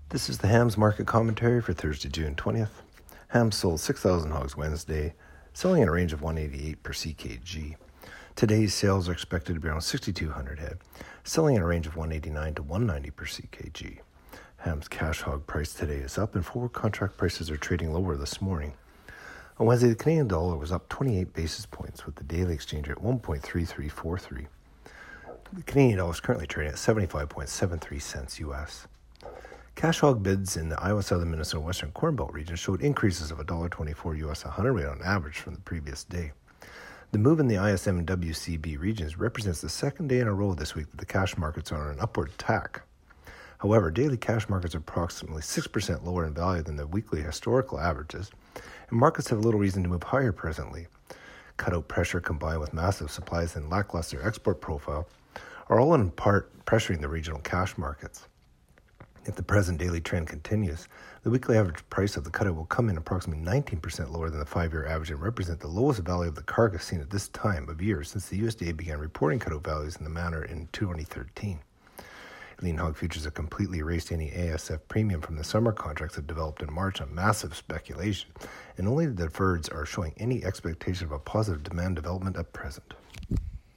This is the hams market commentary for Thursday, June 20th. Hams sold 6,000 hogs Wednesday, selling in a range of 188 per ckg. Today's sales are expected to be around 6,200 head, selling in a range of 189 to 190 per ckg. Hams cash hog price today is up, and forward contract prices are trading lower this morning. On Wednesday, the Canadian dollar was up 28 basis points, with the daily exchange rate at 1.3343. The Canadian dollar is currently trading at 75.73 cents US. Cash hog bids in the Iowa, Southern Minnesota, Western Corn Belt region showed increases of $1.24 US a hundredweight on average from the previous day. The move in the ISM and WCB regions represents the second day in a row this week that the cash markets are on an upward tack. However, daily cash markets are approximately 6% lower in value than the weekly historical averages, and markets have little reason to move higher presently. Cutout pressure combined with massive supplies and lackluster export profile are all in part pressuring the regional cash markets. If the present daily trend continues, the weekly average price of the cutout will come in approximately 19% lower than the 5-year average and represent the lowest value of the carcass seen at this time of year since the USDA began reporting cutout values in the manner in 2013. Lean hog futures have completely erased any ASF premium from the summer contracts that developed in March on massive speculation, and only the deferreds are showing any expectation of a positive demand development at present.